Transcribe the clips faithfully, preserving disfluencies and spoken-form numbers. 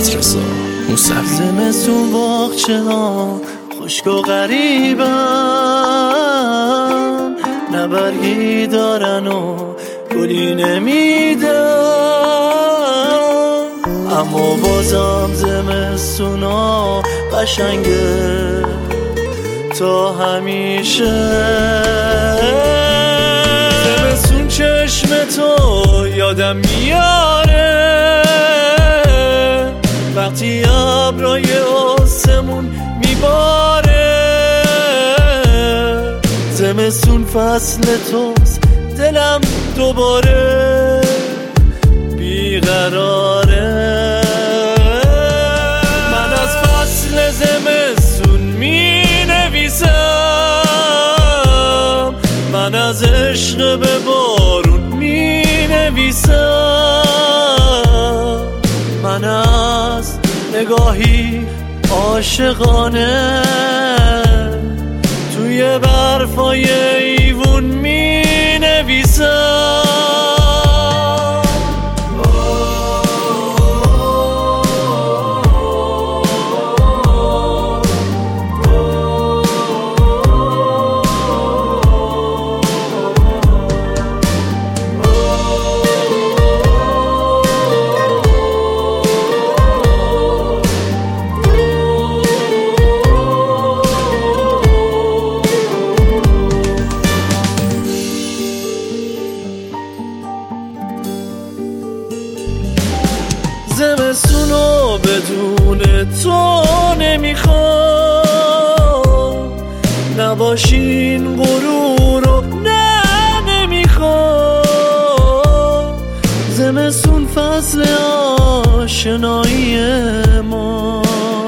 حافظ رضا موسوی. زمستون باغچه ها خشک و غریبن، نه برگی دارن و گلی نمیدن، اما بازم زمستونا قشنگه تا همیشه. زمستون چشم تو یادم میاره وقتی ابرای آسمون میباره. زمستون فصل توست، دلم دوباره بیقراره. من از فصل زمستون می نویسم، من از عشق به بارون می نویسم، من از نگاهی عاشقانه توی برفای ایوون می نویسم. زمستونو بدون تو نمیخوام، نباشین غرورو نه نمیخوام. زمستون فصل آشنایی ما،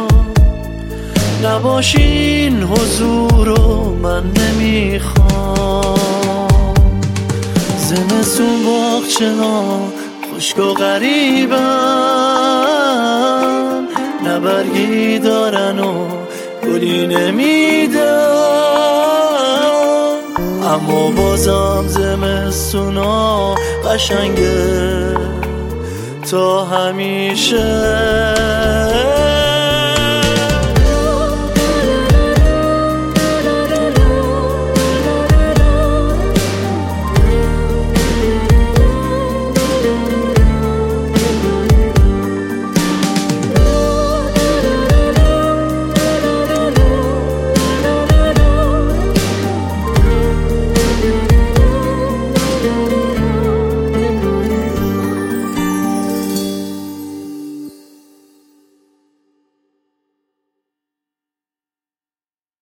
نباشین حضورو من نمیخوام. زمستون باغچه ها خشک و غریبن، نه برگی دارن و گلی نمیدن، اما بازم زمستونا قشنگه تا همیشه.